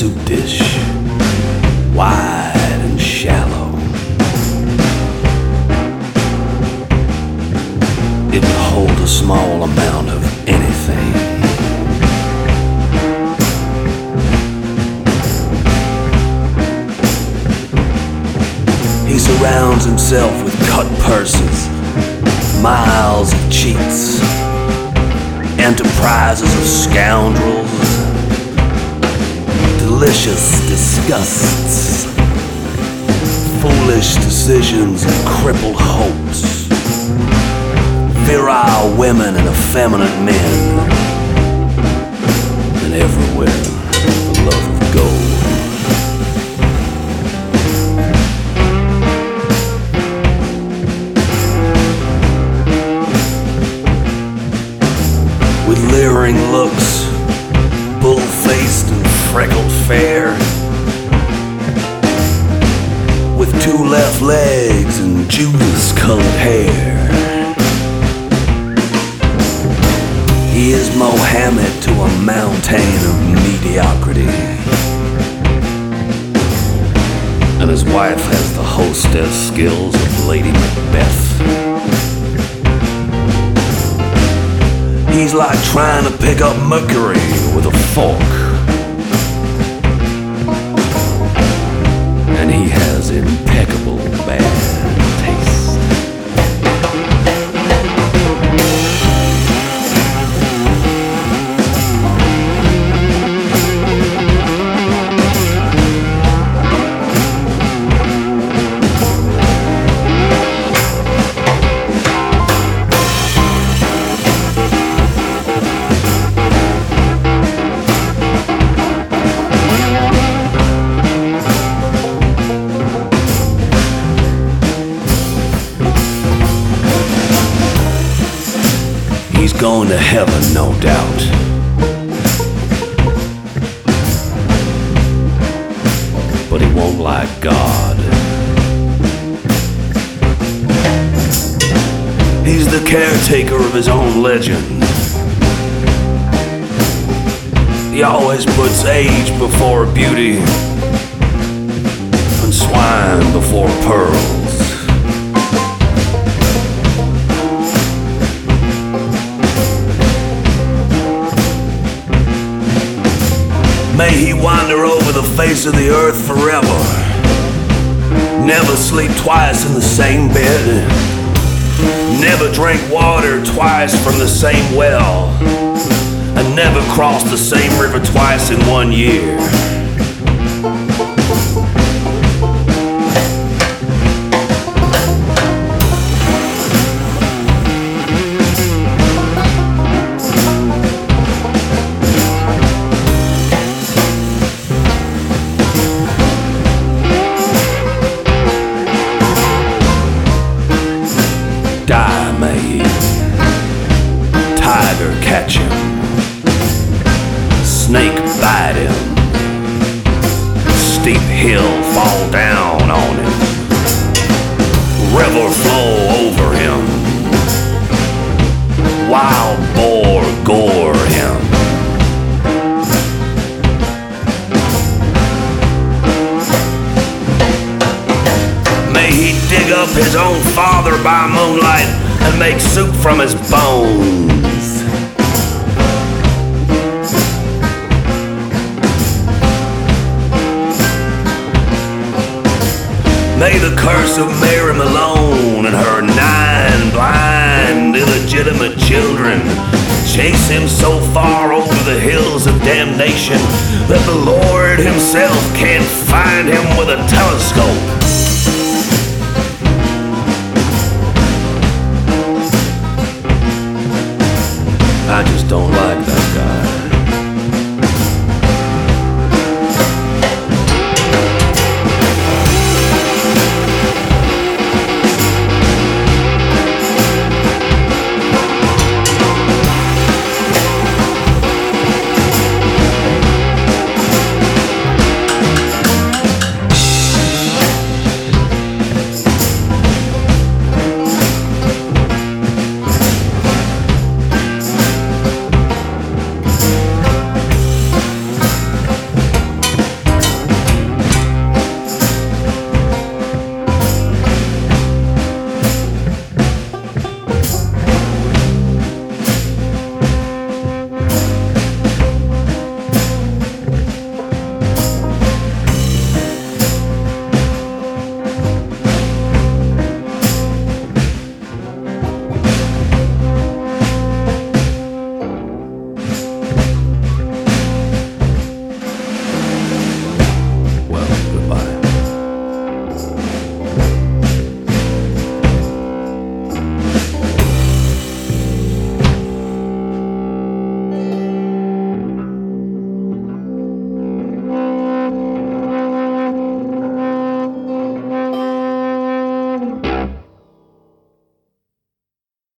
soup dish, wide and shallow. It would hold a small amount of anything. He surrounds himself with cut purses, miles of cheats, enterprises of scoundrels, delicious disgusts, foolish decisions and crippled hopes, virile women and effeminate men, and everywhere the love of gold. With leering looks, bull-faced and freckled fair, with two left legs and Judas-colored hair. He is Mohammed to a mountain of mediocrity, and his wife has the hostess skills of Lady Macbeth. He's like trying to pick up mercury with a fork, and he has impeccable bad taste. He's going to heaven, no doubt. But he won't like God. He's the caretaker of his own legend. He always puts age before beauty and swine before pearls. May he wander over the face of the earth forever, never sleep twice in the same bed, never drink water twice from the same well, and never cross the same river twice in 1 year. Die may he, tiger catch him, snake bite him, steep hill fall down on him, river flow over him, wild boar gore him. May he dig up his own father by moonlight and make soup from his bones. May the curse of Mary Malone and her 9 blind, illegitimate children chase him so far over the hills of damnation that the Lord himself can't find him with a telescope.